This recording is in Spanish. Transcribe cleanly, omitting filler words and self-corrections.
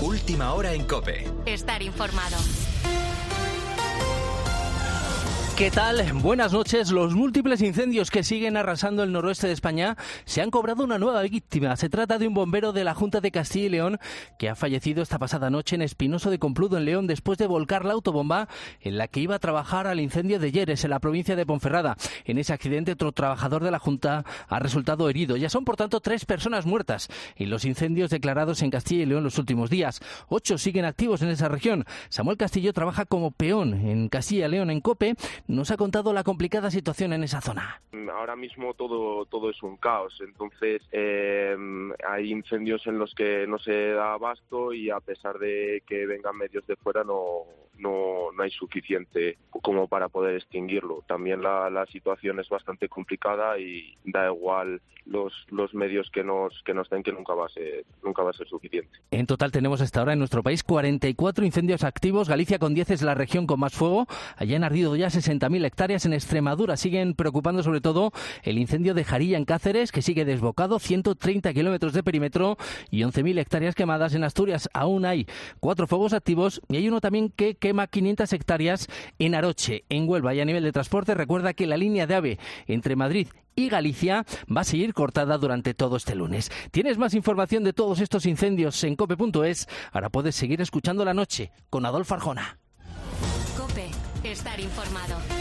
Última hora en COPE. Estar informado. ¿Qué tal? Buenas noches. Los múltiples incendios que siguen arrasando el noroeste de España se han cobrado una nueva víctima. Se trata de un bombero de la Junta de Castilla y León que ha fallecido esta pasada noche en Espinoso de Compludo, en León, después de volcar la autobomba en la que iba a trabajar al incendio de Lleres, en la provincia de Ponferrada. En ese accidente, otro trabajador de la Junta ha resultado herido. Ya son, por tanto, 3 personas muertas en los incendios declarados en Castilla y León los últimos días. 8 siguen activos en esa región. Samuel Castillo trabaja como peón en Castilla y León, en COPE. Nos ha contado la complicada situación en esa zona. Ahora mismo todo es un caos, entonces hay incendios en los que no se da abasto y a pesar de que vengan medios de fuera no hay suficiente como para poder extinguirlo. También la situación es bastante complicada y da igual los medios que nos den, que nunca va a ser suficiente. En total tenemos hasta ahora en nuestro país 44 incendios activos. Galicia con 10 es la región con más fuego. Allá han ardido ya 60.000 hectáreas. En Extremadura siguen preocupando sobre todo el incendio de Jarilla en Cáceres, que sigue desbocado, 130 kilómetros de perímetro y 11.000 hectáreas quemadas. En Asturias aún hay 4 fuegos activos y hay uno también que quema 500 hectáreas en Aroche, en Huelva. Y a nivel de transporte, recuerda que la línea de AVE entre Madrid y Galicia va a seguir cortada durante todo este lunes. Tienes más información de todos estos incendios en cope.es. Ahora puedes seguir escuchando La Noche con Adolfo Arjona. COPE. Estar informado.